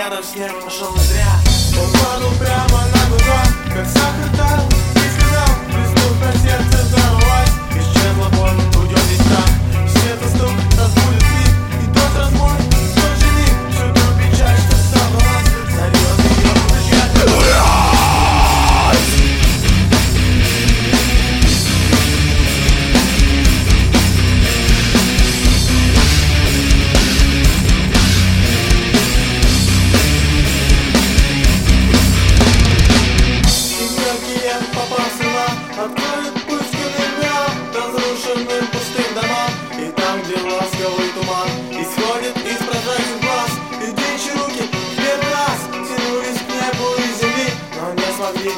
рядом с ним пошел зря. Он падал прямо на глаза, как сахар таял, и сказал, блеснув на сердце взорвалась. Исчезла боль, уйдет весь страх, свет и стук разбудит крик, и тот разбой, тот же миг, всю ту печаль, что собралась, зальет ее прощать. Откроет пустынный мир разрушенным пустым домам, и там, где ласковый туман исходит из прозрачных глаз, и дичи руки в первый раз тянулись к небу и земли, но не смогли,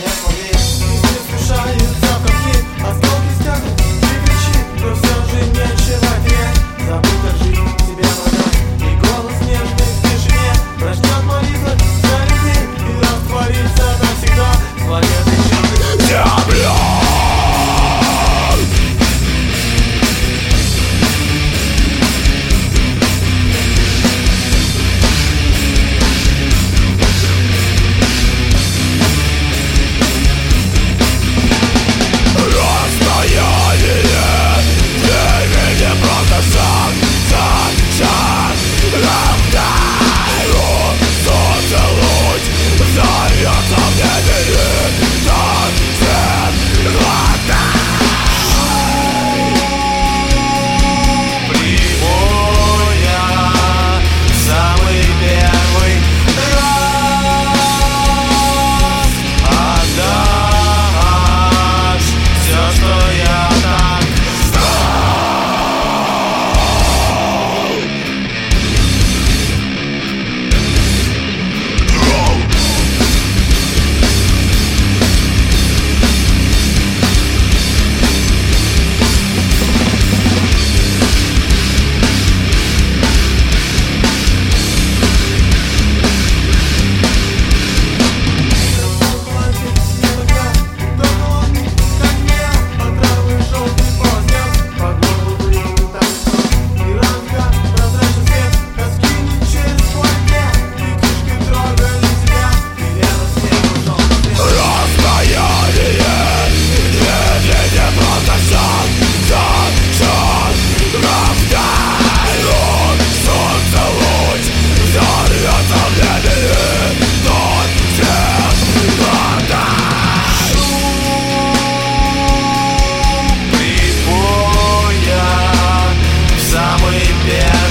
и не смешают запахи, осколки стянут и кричи, но все же нечего терять, забудь как жизнь тебе продать, и голос нежный в тишине прочтет молитвы за любви и растворится навсегда с планеты земля. Yeah.